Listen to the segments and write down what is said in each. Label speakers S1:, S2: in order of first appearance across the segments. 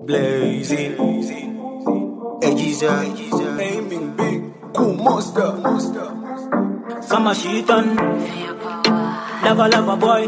S1: Blazing, edges aiming big, cool monster.
S2: Summer shit on, lava boy.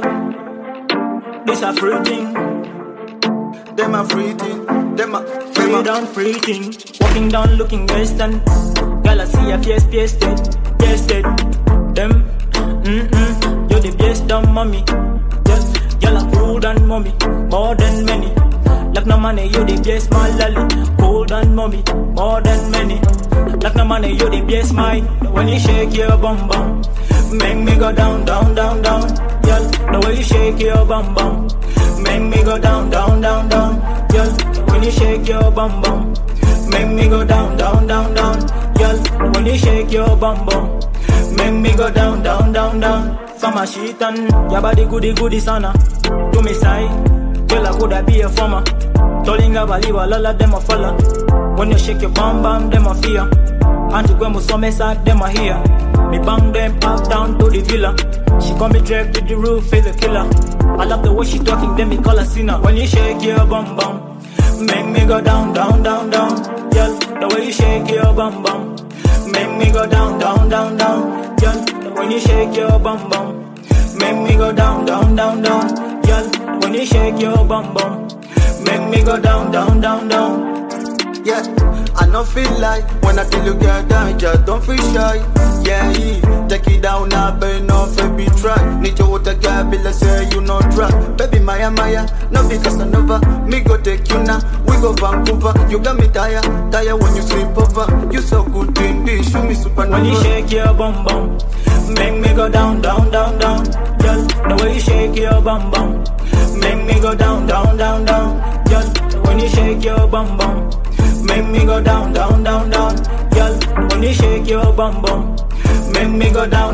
S2: This a free thing.
S1: Them a free thing, them a
S2: Free thing. Walking down looking western. Girl I see a PS dead. Them, you're the best dumb mommy. Girl I cool than mommy, more than many. Like no money, you the best my lolly. Cool than mommy, more than many. Like no money, you the best my. When you shake your bum bum, make me go down. Girl, the way you shake your bum bum, make me go down. Girl, when you shake your bum bum, make me go down. Girl, when you shake your bum bum, make me go down. Summer shit on, your body goody sana. To me side, girl I coulda be a farmer. Tolinga baliwa lala dem a follow. When you shake your bum bum, dem a fear. Auntie Gwemu Somesa, dem a hear. Me bang them up down to the villa. She call me Drake to the roof, feel the killer. I love the way she talking, then me call her sinner. When you shake your bum bum, make me go down. Girl, the way you shake your bum bum, make me go down. Girl, when you shake your bum bum, make me go down. Girl, when you shake your bum bum, make me go down.
S1: Yeah, I don't feel like when I tell you get down, just don't feel shy. Yeah, take it down, I better not baby try. Need your water, girl, be like say you not dry. Baby Maya, no be Casanova. Me go take you now, we go Vancouver. You got me tired when you sleep over. You so good in this, show me supernova.
S2: When you shake your bum bum, make me go down. Girl, the way you shake your bum bum, make me go down. Girl, when you shake your bum bum, make me go down. Girl, when you shake your bum bum, make me go down.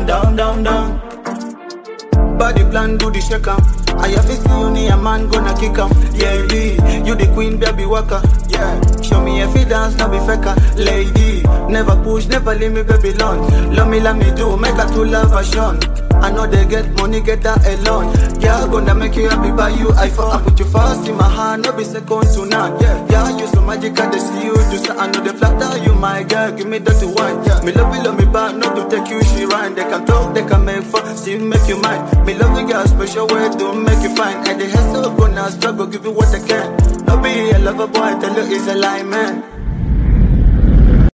S1: Body plan do the shaker. I have to see you near man gonna kick 'em. Yeah, you the queen baby walker. Yeah, show me if you dance, not be faker. Lady, never push, never leave me baby alone. Love me do, make her to love a shun. I know they get money, get that alone. Yeah, gonna make you happy by you. I put you first in my hand, no be second to none. Yeah, you so magical, they see you do so. I know they flatter you, my girl, give me dirty wine. Yeah, me love me back, not to take you, she rhyme. They can talk, they can make fun, still make you mine. Me love the girl, special way to make you fine. And they have so gonna struggle, give you what I can. No be a lover boy, tell you it's a lie, man.